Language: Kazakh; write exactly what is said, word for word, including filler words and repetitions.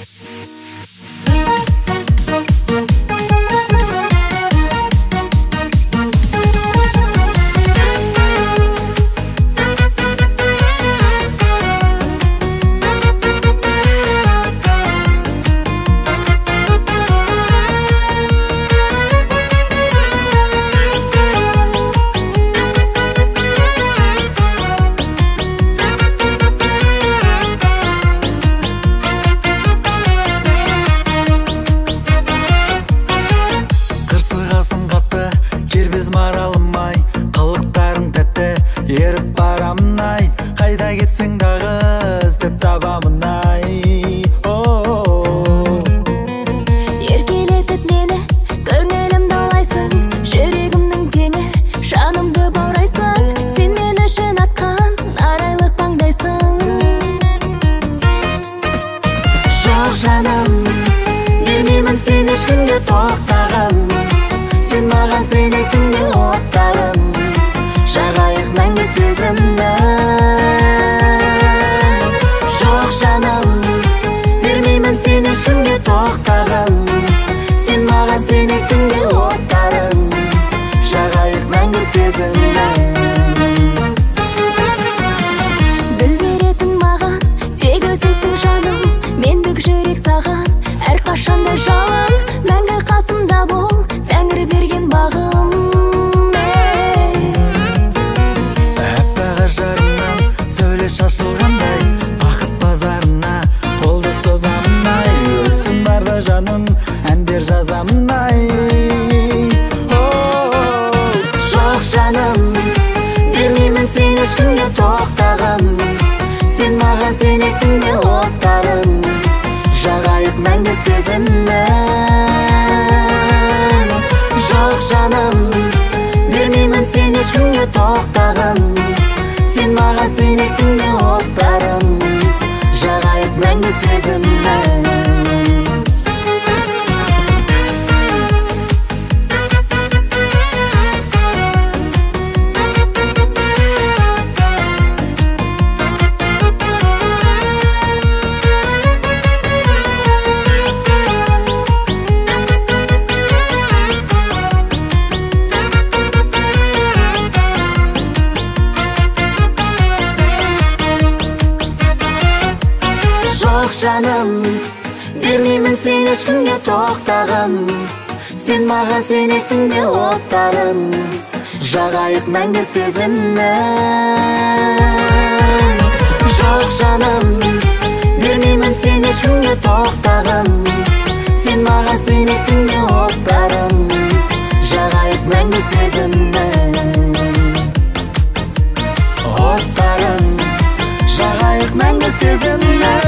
Маралым-ай, қылықтарың тәтті, еріп барамын ай, қайда кетсең дағы іздеп табамын ай. Еркелетіп мені, көңілімді алайсың, жүрегімнің теңі, жанымды баурайсың, сен мен үшін атқан арайлы таңдайсың. Жоқ жаным, бермеймін сен ешкімге тоқтаған, сен маған сенесің де оттарым, жағайық мәңгі сезімді. Жоқ жаным, бермеймін сен ешкімге тоқтаған, сен маған сенесің де оттарым, жағайық мәңгі сезімді. Гүл беретін маған тек өзіңсің жаным, мендік жүрек саған әрқашанда жалын, мәңгі қасымда бол, тәңір берген бағым. Әппақ ажарыңнан сөйле шашылғандай, бақыт базарына қолды созамын ай, өзің барда жаным әндер жазамын ай. Жоқ жаным, бермеймін сен ешкімге тоқтаған, сен маған сенесің де оттарым, жағайық мәңгі сезімді. Жоқ жаным, бермеймін сен ешкімге тоқтаған, сен маған сенесің де оттарым, жағайық мәңгі сезімді. Жоқ жаным, бермеймін сен ешкімге тоқтаған, сен маған сенесің де оттарым, жағайық мәңгі сезімді. Жоқ жаным, бермеймін сен ешкімге тоқтаған, сен маған сенесің де оттарым, жағайық мәңгі сезімді. Оттарым, жағайық мәңгі сезімді.